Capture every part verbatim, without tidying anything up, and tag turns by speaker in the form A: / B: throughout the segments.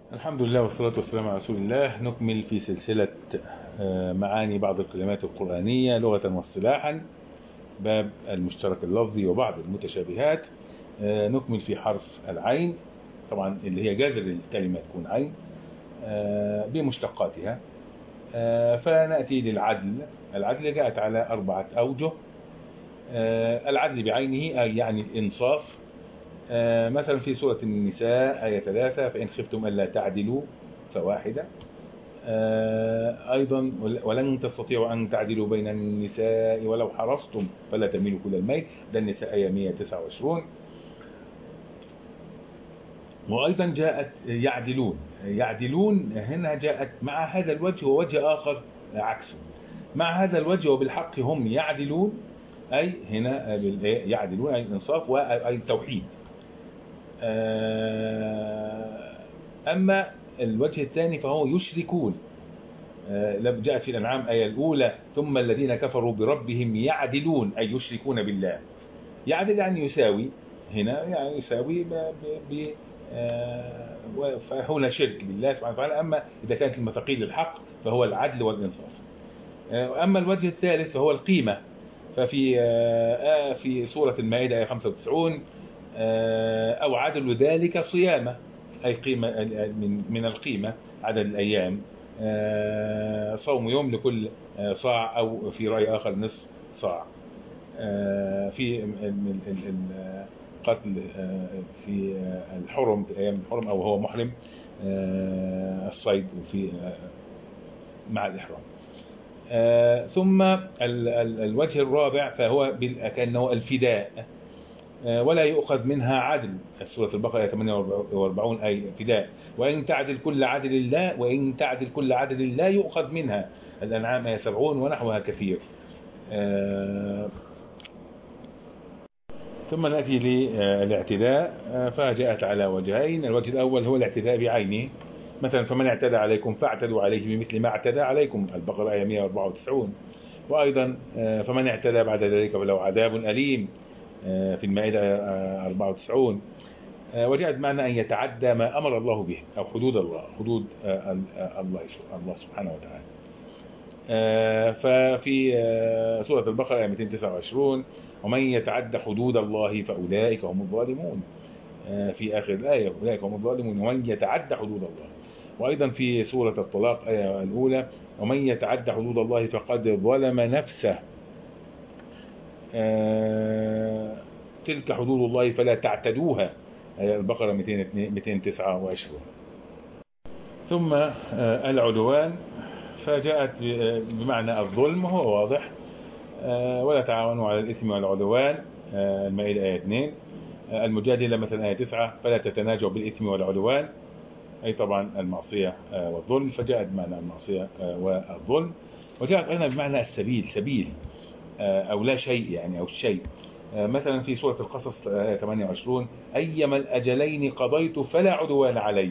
A: الحمد لله والصلاة والسلام على رسول الله. نكمل في سلسلة معاني بعض الكلمات القرآنية لغة واصطلاحا، باب المشترك اللفظي وبعض المتشابهات. نكمل في حرف العين، طبعا اللي هي جذر الكلمة تكون عين بمشتقاتها. فنأتي للعدل. العدل جاءت على أربعة أوجه. العدل بعينه أي يعني الإنصاف. مثلا في سورة النساء آية ثلاثة: فإن خفتم ألا تعدلوا فواحدة. أيضا ولن تستطيعوا أن تعدلوا بين النساء ولو حرصتم فلا تميلوا كل الميل. ده النساء آية مئة وتسعة وعشرين. وأيضا جاءت يعدلون. يعدلون هنا جاءت مع هذا الوجه ووجه آخر عكسه. مع هذا الوجه وبالحق هم يعدلون، أي هنا يعدلون أي الإنصاف وأي التوحيد. أما الوجه الثاني فهو يشركون. جاءت في الأنعام آية الأولى: ثم الذين كفروا بربهم يعدلون أي يشركون بالله. يعدل يعني يساوي، هنا يعني يساوي ب فهنا شرك بالله سبحانه وتعالى. أما إذا كانت المثاقيل للحق فهو العدل والإنصاف. أما الوجه الثالث فهو القيمة. ففي في سورة المائدة آية خمسة وتسعين: أو عدل ذلك صيامة، أي قيمة من القيمة عدد الأيام، صوم يوم لكل صاع، أو في رأي آخر نصف صاع. في القتل في الحرم، في أيام الحرم أو هو محرم، الصيد في مع الإحرام. ثم الوجه الرابع فهو كأنه الفداء، ولا يؤخذ منها عدل. سورة البقرة آية ثمانية وأربعين أي فداء: وإن تعدل كل عدل الله وإن تعدل كل عدل لا يؤخذ منها. الأنعام آية سبعين ونحوها كثير. ثم نأتي للاعتداء، فجاءت على وجهين. الوجه الأول هو الاعتداء بعينه، مثلا: فمن اعتدى عليكم فاعتدوا عليه بمثل ما اعتدى عليكم. البقرة آية مئة وأربعة وتسعين. وأيضا فمن اعتدى بعد ذلك فله عذاب أليم في المائدة أربعة وتسعين. وجاءت معنى أن يتعدى ما أمر الله به، أو حدود الله، حدود الله الله سبحانه وتعالى. ففي سورة البقرة آية مئتين وتسعة وعشرين: ومن يتعدى حدود الله فأولئك هم الظالمون. في آخر الآية: أولئك هم الظالمون ومن يتعدى حدود الله. وأيضا في سورة الطلاق آية الأولى: ومن يتعدى حدود الله فقد ظلم نفسه. تلك حدود الله فلا تعتدوها. البقرة مئتين وتسعة وعشرين. ثم العدوان، فجاءت بمعنى الظلم، وهو واضح: ولا تعاونوا على الإثم والعدوان. المائدة آية اثنين. المجادلة مثلا آية تسعة: فلا تتناجوا بالإثم والعدوان، أي طبعا المعصية والظلم. فجاءت بمعنى المعصية والظلم. وجاءت أيضا بمعنى السبيل، سبيل أو لا شيء يعني، أو الشيء. مثلا في سورة القصص آية ثمانية وعشرين: أيما الأجلين قضيت فلا عدوان علي.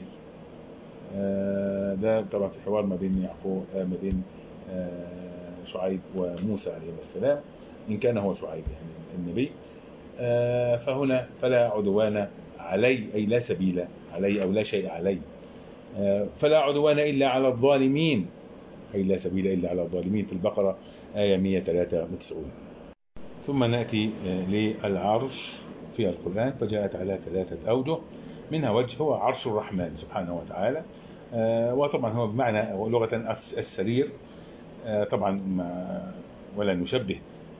A: ده طبعا في حوار ما بين يعقوب ما بين شعيب وموسى عليه السلام، إن كان هو شعيب يعني النبي. فهنا فلا عدوان علي أي لا سبيل علي أو لا شيء علي. فلا عدوان إلا على الظالمين أي لا سبيل إلا على الظالمين في البقرة آية مئة وثلاثة وتسعين. ثم نأتي للعرش في القرآن، فجاءت على ثلاثة أوجه. منها وجه هو عرش الرحمن سبحانه وتعالى، وطبعا هو بمعنى لغة السرير طبعا، ولا نشبه،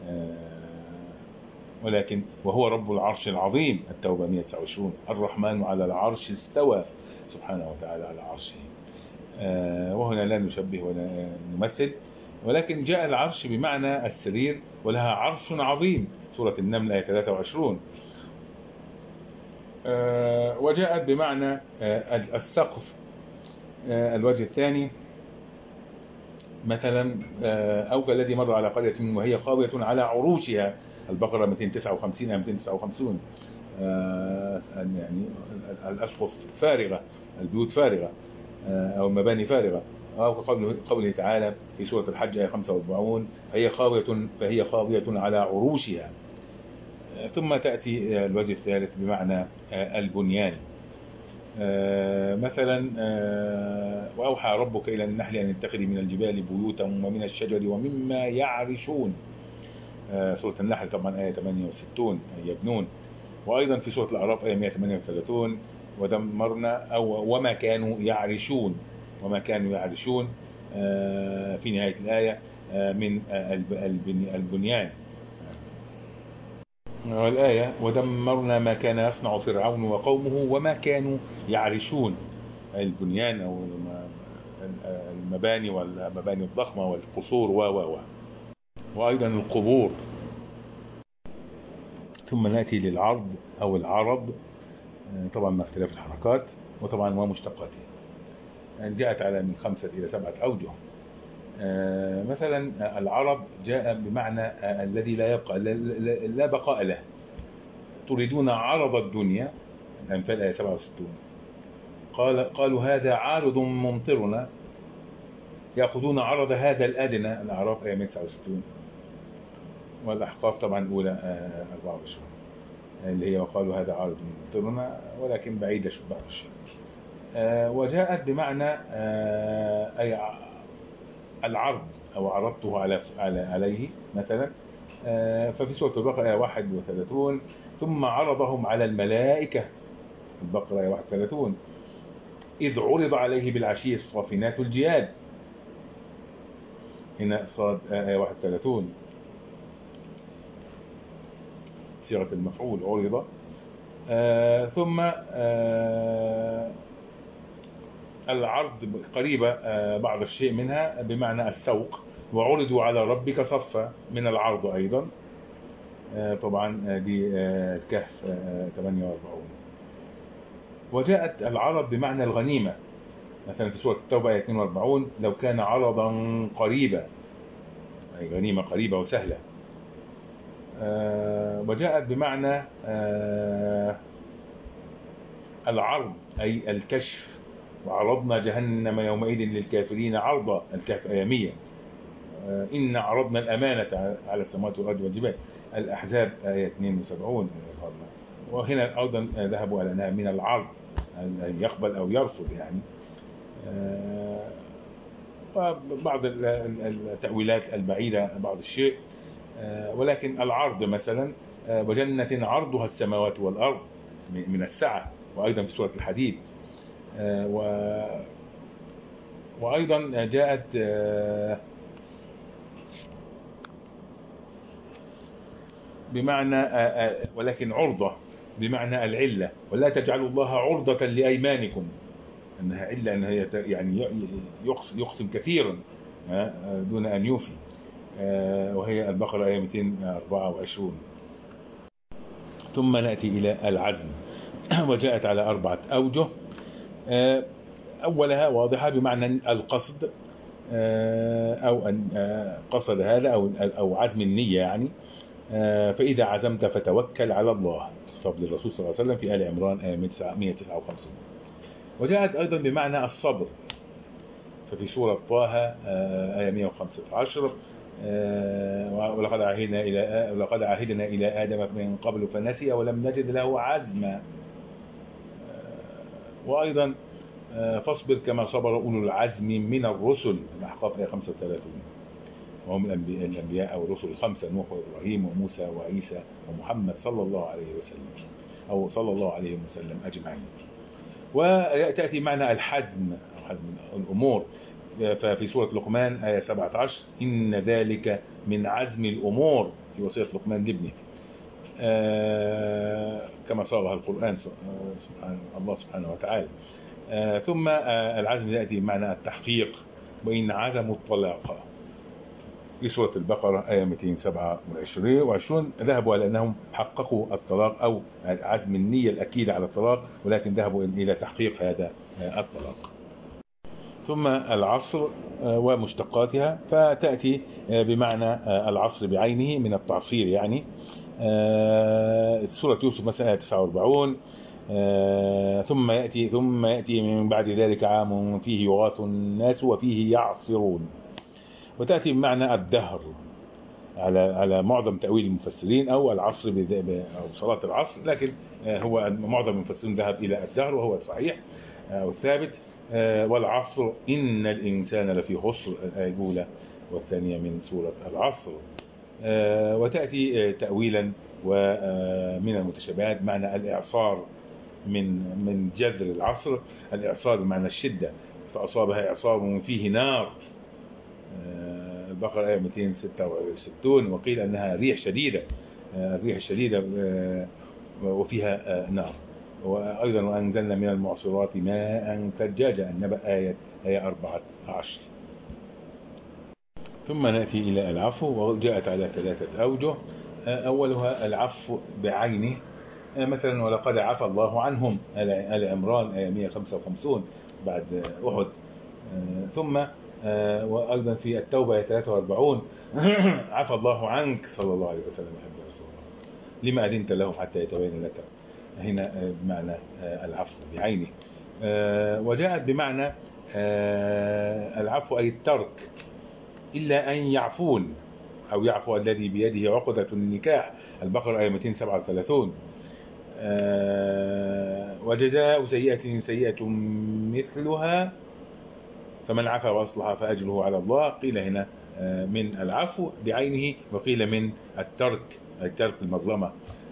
A: ولكن وهو رب العرش العظيم. التوبة مئة وتسعة وعشرين: الرحمن على العرش استوى سبحانه وتعالى على عرشه. وهنا لا نشبه ولا نمثل، ولكن جاء العرش بمعنى السرير، ولها عرش عظيم. سورة النمل آية ثلاثة وعشرين. وجاءت بمعنى السقف. الوجه الثاني مثلا: أو كالذي مر على قرية وهي خاوية على عروشها. البقرة مئتين وتسعة وخمسين أو مئتين وتسعة وخمسين. يعني الأسقف فارغة، البيوت فارغة، أو المباني فارغة. أو قوله تعالى في سورة الحج آية خمسة وأربعين: فهي خاوية فهي خاوية على عروشها. ثم تأتي الوجه الثالث بمعنى البنيان. مثلا وأوحى ربك إلى النحل أن اتخذي من الجبال بيوتا ومن الشجر ومما يعرشون، سورة النحل طبعا آية ثمانية وستين يبنون. وأيضا في سورة الأعراف آية مئة وثمانية وثلاثين ودمرنا أو وما كانوا يعرشون، وما كانوا يعرشون في نهاية الآية من البنيان. والآية ودمرنا ما كان يصنع فرعون وقومه وما كانوا يعرشون، البنيان أو المباني والمباني الضخمة والقصور و و وأيضا القبور. ثم نأتي للعرض أو العرض، طبعا مع اختلاف الحركات وطبعا ومشتقاته، جاءت على من خمسة إلى سبعة أوجه. مثلا العرض جاء بمعنى الذي لا يبقى لا بقاء له، تريدون عرض الدنيا، الأمثال آية سبعة وستين. قال قالوا هذا عارض ممطرنا، يأخذون عرض هذا الأدنى، الأعراف آية مئة وتسعة وستين. والأحقاف طبعا الأولى أربعة وعشرين اللي هي وقالوا هذا عارض ممطرنا، ولكن بعيدة بعض الشيء. وجاءت بمعنى أي العرض أو عرضته على عليه مثلا. ففي سورة البقرة آية واحد وثلاثين ثم عرضهم على الملائكة، البقرة آية واحد وثلاثين إذ عرض عليه بالعشي الصافنات الجياد، هنا صاد آية واحد وثلاثين صيغة المفعول عرض. آه ثم آه العرض قريبة آه بعض الشيء منها بمعنى السوق، وعرضوا على ربك صفا من العرض أيضا. آه طبعا دي آه الكهف آه ثمانية وأربعين. وجاءت العرض بمعنى الغنيمة، مثلا في سورة التوبة آية اثنين وأربعين لو كان عرضا قريبا، أي غنيمة قريبة وسهلة. آه وجاءت بمعنى آه العرض أي الكشف، وعرضنا جهنم يومئذ للكافرين عرضا، الكهف آية مئة. آه إن عرضنا الأمانة على السماوات والأرض والجبال، الأحزاب آية اثنين وسبعين. وهنا أيضا ذهبوا على أنها من العرض، أن يقبل أو يرفض يعني. آه وبعض التأويلات البعيدة بعض الشيء. ولكن العرض مثلا وجنة عرضها السماوات والأرض من السعة، وأيضا في سورة الحديد. وأيضا جاءت بمعنى ولكن عرضة بمعنى العلة، ولا تجعلوا الله عرضة لأيمانكم، أنها علة، أنها يعني يقسم كثيرا دون أن يوفي، وهي البقرة آية مئتين وأربعة وعشرين. ثم نأتي إلى العزم، وجاءت على أربعة أوجه. أولها واضحة بمعنى القصد، أو أن قصد هذا أو أو عزم النية يعني. فإذا عزمت فتوكل على الله، فضل الرسول صلى الله عليه وسلم في آل عمران آية مئة وتسعة وخمسين. وجاءت أيضا بمعنى الصبر، ففي سورة طه آية مئة وخمسة عشر ولقد عهدنا إلى ولقد عهدنا إلى آدم من قبل فنسي ولم نجد له عزما. وأيضا فاصبر كما صبر أولو العزم من الرسل، الأحقاف آية خمسة وثلاثين، وهم الأنبياء أو الرسل الخمسة، نوح وإبراهيم وموسى وعيسى ومحمد صلى الله عليه وسلم أو صلى الله عليه وسلم أجمعين. وتأتي معنى الحزم، حزم الأمور، ففي سورة لقمان آية سبعة عشر إن ذلك من عزم الأمور، في وصية لقمان لابنه، آه كما صاغها القرآن سبحانه الله سبحانه وتعالى. آه ثم آه العزم يأتي بمعنى التحقيق، وإن عزموا الطلاق، في سورة البقرة آية مئتين وسبعة وعشرين ذهبوا على أنهم حققوا الطلاق أو عزم النية الأكيد على الطلاق، ولكن ذهبوا إلى تحقيق هذا الطلاق. ثم العصر ومشتقاتها، فتأتي بمعنى العصر بعينه من التعصير يعني. سورة يوسف مثلا تسعة وأربعين ثم يأتي ثم يأتي من بعد ذلك عام فيه يغاث الناس وفيه يعصرون. وتأتي بمعنى الدهر، على على معظم تأويل المفسرين أو العصر أو صلاة العصر، لكن هو معظم المفسرين ذهب إلى الدهر وهو الصحيح أو الثابت. والعصر إن الإنسان لفي خسر، الآية الأولى والثانية من سورة العصر. وتأتي تأويلا ومن المتشابهات معنى الإعصار من من جذر العصر، الإعصار بمعنى الشدة، فأصابها إعصار فيه نار، البقرة آية مئتين وستة وستين. وقيل أنها ريح شديدة، الريح الشديدة وفيها نار. وأيضا وأنزلنا من المعصرات ماء ثجاجا، النبأ آية آية أربعة عشر. ثم نأتي إلى العفو، وجاءت على ثلاثة أوجه. أولها العفو بعينه، مثلا ولقد عفى الله عنهم، آل عمران آية مئة وخمسة وخمسين بعد أحد. ثم وأيضا في التوبة ثلاثة وأربعين عفى الله عنك صلى الله عليه وسلم يا رسول الله لما أذنت له حتى يتبين لك، هنا بمعنى العفو بعينه. وجاءت بمعنى العفو أي الترك، إلا أن يعفون أو يعفو الذي بيده عقدة النكاح، البقرة آية مئتين وسبعة وثلاثين. وجزاء سيئة سيئة مثلها فمن عفا وأصلح فأجره على الله. قيل هنا من العفو بعينه، وقيل من الترك الترك المظلمة.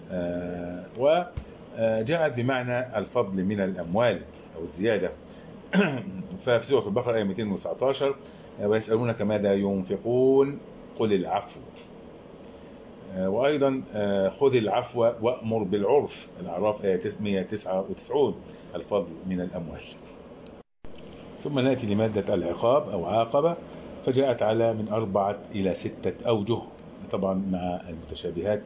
A: وجاءت بمعنى الفضل من الأموال أو الزيادة، ففي سورة البقرة آية مئتين وتسعة عشر ويسألونك ماذا ينفقون قل العفو. وأيضا خذ العفو وأمر بالعرف، الأعراف آية مئة وتسعة وتسعين، الفضل من الأموال. ثم نأتي لمادة العقاب أو عاقبة، فجاءت على من أربعة إلى ستة أوجه، طبعا مع المتشابهات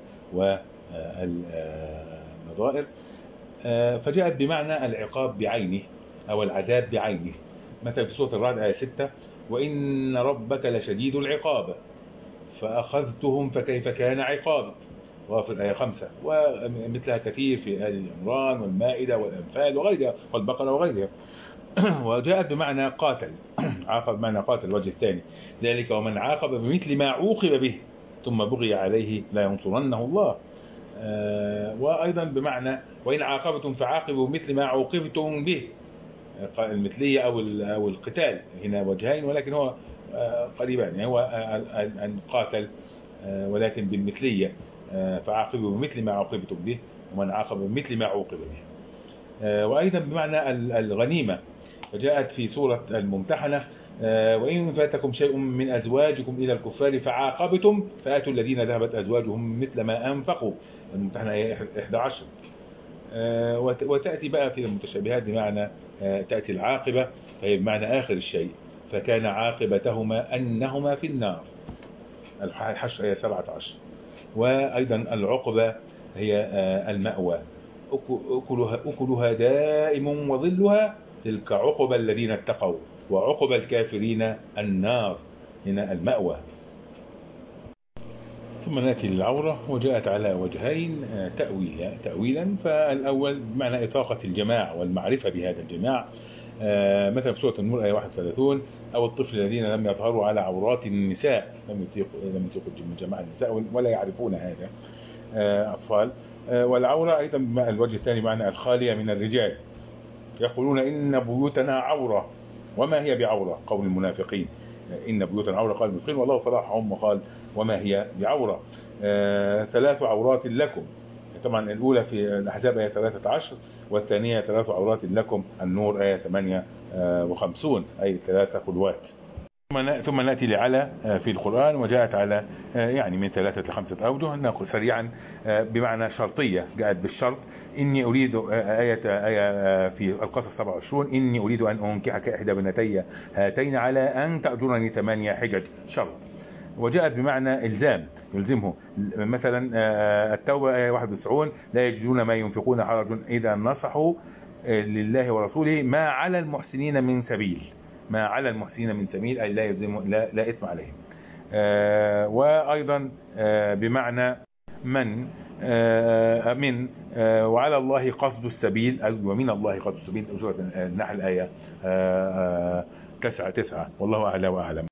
A: والنظائر. فجاءت بمعنى العقاب بعينه أو العذاب بعينه، مثلا في سورة الرعد آية ستة وإن ربك لشديد العقاب فأخذتهم فكيف كان عقاب، غافر آية خمسة. ومثلها كثير في آل عمران والمائدة والأنفال وغيرها والبقرة وغيرها. وجاءت بمعنى قاتل، عاقب بمعنى قاتل الوجه الثاني، ذلك ومن عاقب بمثل ما عوقب به ثم بغي عليه لا ينصرنه الله. وأيضا بمعنى وإن عاقبتم فعاقبوا بمثل ما عوقبتم به، المثلية أو أو القتال، هنا وجهين ولكن هو قريبان، يعني هو أن قاتل ولكن بالمثلية، فعاقبوا بمثل ما عوقبتم به ومن عاقب بمثل ما عوقب به. وأيضا بمعنى الغنيمة، فجاءت في سورة الممتحنة وإن فاتكم شيء من أزواجكم إلى الكفار فعاقبتم فآتوا الذين ذهبت أزواجهم مثل ما أنفقوا، الممتحنة آية إحدى عشر. وتأتي بقى في المتشابهات بمعنى تأتي العاقبة فهي بمعنى آخر الشيء، فكان عاقبتهما أنهما في النار، الحشر هي سبعة عشر. وأيضا العقبة هي المأوى، أكلها, أكلها دائم وظلها تلك عقبى الذين اتقوا وعقبى الكافرين النار، هنا المأوى. ثم نأتي للعورة، وجاءت على وجهين تأويلا تأويلا فالأول بمعنى إطاقة الجماع والمعرفة بهذا الجماع، مثلا في سورة النور آية واحد وثلاثين أو الطفل الذين لم يظهروا على عورات النساء، لم يطيقوا لم يطيقوا جماع النساء ولا يعرفون هذا أطفال. والعورة أيضا الوجه الثاني معنى الخالية من الرجال، يقولون إن بيوتنا عورة وما هي بعورة، قول المنافقين إن بيوتنا عورة قال المنافقين والله فضحهم وقال وما هي بعورة. آه ثلاث عورات لكم، طبعا الأولى في الأحزاب آية ثلاثة عشر والثانية ثلاث عورات لكم، النور آية ثمانية وخمسين أي ثلاثة خلوات. ثم نأتي لعلى في القرآن، وجاءت على يعني من ثلاثة لخمسة أوجه، نأخذ سريعا بمعنى شرطية، جاءت بالشرط إني أريد آية آية في القصص سبعة وعشرين إني أريد أن أنكحك إحدى بنتي هاتين على أن تأجرني ثمانية حجج، شرط. وجاءت بمعنى إلزام يلزمه، مثلا التوبة آية واحد وتسعين لا يجدون ما ينفقون حرج إذا نصحوا لله ورسوله ما على المحسنين من سبيل، ما على المحسنين من سبيل أي لا يلزم لا, لا إثم عليهم. آه وأيضا آه بمعنى من آه من آه وعلى الله قصد السبيل، ومن الله قصد السبيل، سورة النحل آية تسعة تسعة. والله أعلى وأعلم.